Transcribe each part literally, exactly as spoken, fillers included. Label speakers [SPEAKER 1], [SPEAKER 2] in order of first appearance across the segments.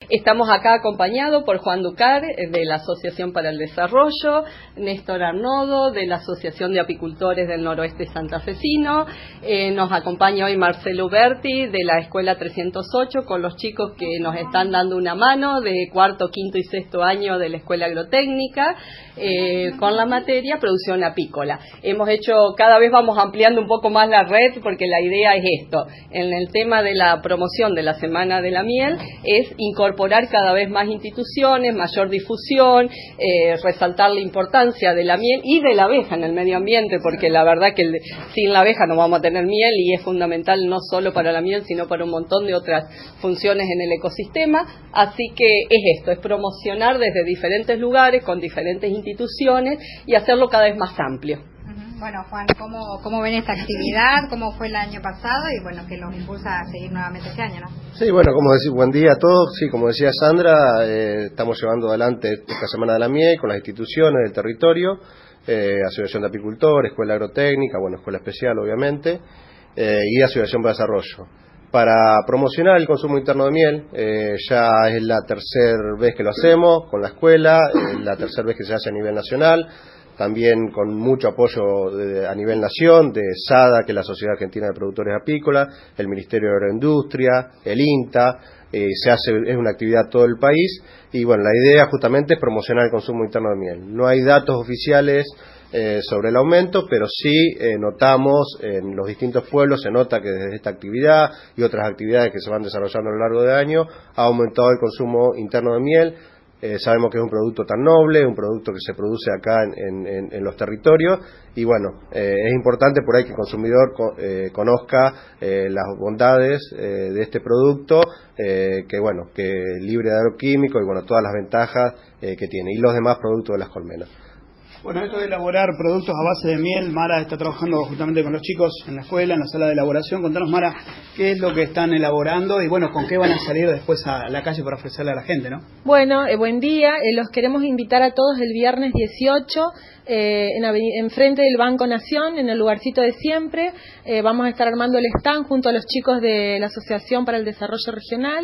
[SPEAKER 1] Estamos acá acompañados por Juan Ducar, de la Asociación para el Desarrollo, Néstor Arnodo, de la Asociación de Apicultores del Noroeste Santafesino, eh, nos acompaña hoy Marcelo Berti, de la Escuela trescientos ocho, con los chicos que nos están dando una mano, de cuarto, quinto y sexto año de la Escuela Agrotécnica, eh, con la materia producción apícola. Hemos hecho, cada vez vamos ampliando un poco más la red, porque la idea es esto, en el tema de la promoción de la Semana de la Miel, es incorporar cada vez más instituciones, mayor difusión, eh, resaltar la importancia de la miel y de la abeja en el medio ambiente, porque la verdad que el, sin la abeja no vamos a tener miel y es fundamental no solo para la miel, sino para un montón de otras funciones en el ecosistema. Así que es esto, es promocionar desde diferentes lugares, con diferentes instituciones y hacerlo cada vez más amplio.
[SPEAKER 2] Bueno, Juan, ¿cómo, ¿cómo ven esta actividad? ¿Cómo fue el año pasado? Y bueno, que los impulsa a seguir nuevamente este año, ¿no?
[SPEAKER 3] Sí, bueno, como decir, buen día a todos. Sí, como decía Sandra, eh, estamos llevando adelante esta Semana de la Miel con las instituciones del territorio, eh, Asociación de Apicultores, Escuela Agrotécnica, bueno, Escuela Especial, obviamente, eh, y Asociación para Desarrollo. Para promocionar el consumo interno de miel, eh, ya es la tercera vez que lo hacemos con la escuela, eh, la tercera vez que se hace a nivel nacional, también con mucho apoyo de, a nivel nación, de SADA, que es la Sociedad Argentina de Productores Apícolas, el Ministerio de Agroindustria, el INTA, eh, se hace, es una actividad a todo el país, y bueno, la idea justamente es promocionar el consumo interno de miel. No hay datos oficiales eh, sobre el aumento, pero sí eh, notamos en los distintos pueblos, se nota que desde esta actividad y otras actividades que se van desarrollando a lo largo del año, ha aumentado el consumo interno de miel. Eh, sabemos que es un producto tan noble, un producto que se produce acá en, en, en los territorios, y bueno, eh, es importante por ahí que el consumidor co eh, conozca eh, las bondades eh, de este producto, eh, que bueno, que libre de agroquímicos y bueno, todas las ventajas eh, que tiene, y los demás productos de las colmenas.
[SPEAKER 4] Bueno, esto de elaborar productos a base de miel, Mara está trabajando justamente con los chicos en la escuela, en la sala de elaboración. Contanos, Mara, qué es lo que están elaborando y bueno, con qué van a salir después a la calle para ofrecerle a la gente, ¿no?
[SPEAKER 5] Bueno, eh, buen día. Eh, los queremos invitar a todos el viernes dieciocho eh, en, en frente del Banco Nación, en el lugarcito de siempre. Eh, vamos a estar armando el stand junto a los chicos de la Asociación para el Desarrollo Regional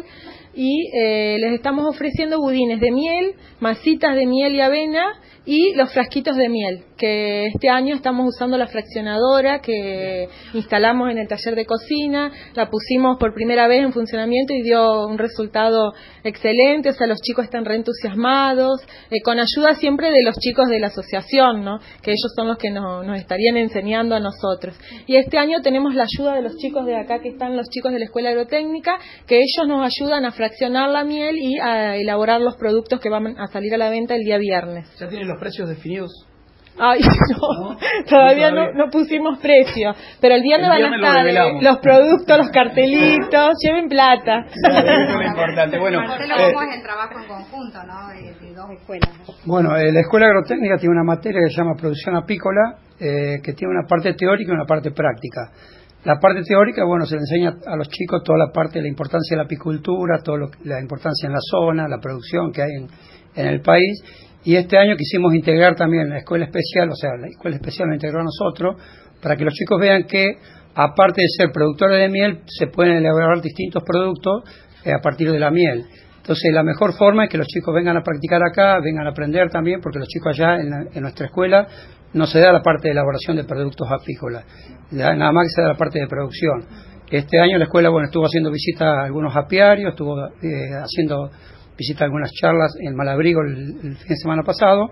[SPEAKER 5] y eh, les estamos ofreciendo budines de miel, masitas de miel y avena y los frasquitos de miel, que este año estamos usando la fraccionadora que instalamos en el taller de cocina, la pusimos por primera vez en funcionamiento y dio un resultado excelente, o sea, los chicos están reentusiasmados, eh, con ayuda siempre de los chicos de la asociación, ¿no? Que ellos son los que nos, nos estarían enseñando a nosotros. Y este año tenemos la ayuda de los chicos de acá, que están los chicos de la Escuela Agrotécnica, que ellos nos ayudan a fraccionar la miel y a elaborar los productos que van a salir a la venta el día viernes.
[SPEAKER 4] ¿Ya tienen los precios definidos?
[SPEAKER 5] Ay, no, ¿No? todavía no, no pusimos precio, pero el viernes, el viernes van a estar eh, los productos, los cartelitos, lleven plata.
[SPEAKER 4] Eso es lo importante. Bueno,
[SPEAKER 2] Marcelo,
[SPEAKER 4] eh,
[SPEAKER 2] ¿cómo es el trabajo en conjunto, no? De, de dos escuelas.
[SPEAKER 6] Bueno, eh, la Escuela Agrotécnica tiene una materia que se llama producción apícola, eh, que tiene una parte teórica y una parte práctica. La parte teórica, bueno, se le enseña a los chicos toda la parte de la importancia de la apicultura, toda la importancia en la zona, la producción que hay en, en el país. Y este año quisimos integrar también la escuela especial, o sea, la escuela especial la integró a nosotros, para que los chicos vean que, aparte de ser productores de miel, se pueden elaborar distintos productos eh, a partir de la miel. Entonces, la mejor forma es que los chicos vengan a practicar acá, vengan a aprender también, porque los chicos allá en, la, en nuestra escuela no se da la parte de elaboración de productos apícolas, nada más que se da la parte de producción. Este año la escuela, bueno, estuvo haciendo visitas a algunos apiarios, estuvo eh, haciendo visita algunas charlas en Malabrigo el, el fin de semana pasado,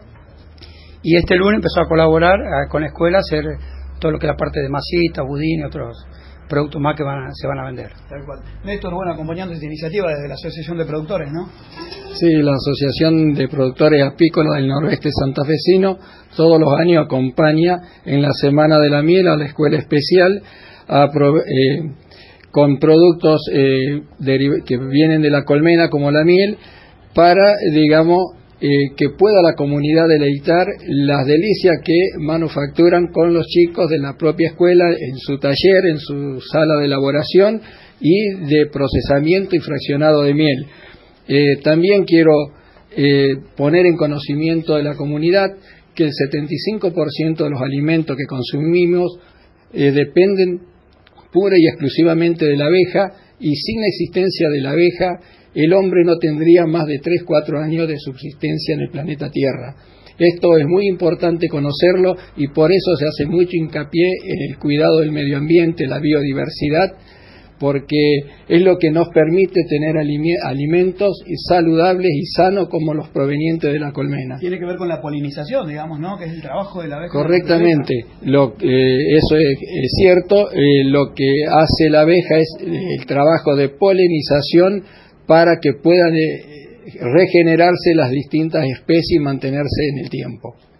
[SPEAKER 6] y este lunes empezó a colaborar a, con la escuela a hacer todo lo que es la parte de masita, budín y otros productos más que van a, se van a vender.
[SPEAKER 4] Tal cual. Néstor, bueno, acompañando esta iniciativa desde la Asociación de Productores, ¿no?
[SPEAKER 7] Sí, la Asociación de Productores Apícolas del Noroeste Santafesino todos los años acompaña en la Semana de la Miel a la Escuela Especial a eh, con productos eh, que vienen de la colmena como la miel, para, digamos, eh, que pueda la comunidad deleitar las delicias que manufacturan con los chicos de la propia escuela, en su taller, en su sala de elaboración y de procesamiento y fraccionado de miel. Eh, también quiero eh, poner en conocimiento de la comunidad que el setenta y cinco por ciento de los alimentos que consumimos eh, dependen pura y exclusivamente de la abeja, y sin la existencia de la abeja el hombre no tendría más de tres a cuatro años de subsistencia en el planeta Tierra. Esto es muy importante conocerlo y por eso se hace mucho hincapié en el cuidado del medio ambiente, la biodiversidad, porque es lo que nos permite tener alimentos saludables y sanos como los provenientes de la colmena.
[SPEAKER 4] Tiene que ver con la polinización, digamos, ¿no? Que es el trabajo de la abeja.
[SPEAKER 7] Correctamente, lo, eh, eso es, es cierto. Eh, lo que hace la abeja es el trabajo de polinización para que puedan eh, regenerarse las distintas especies y mantenerse en el tiempo.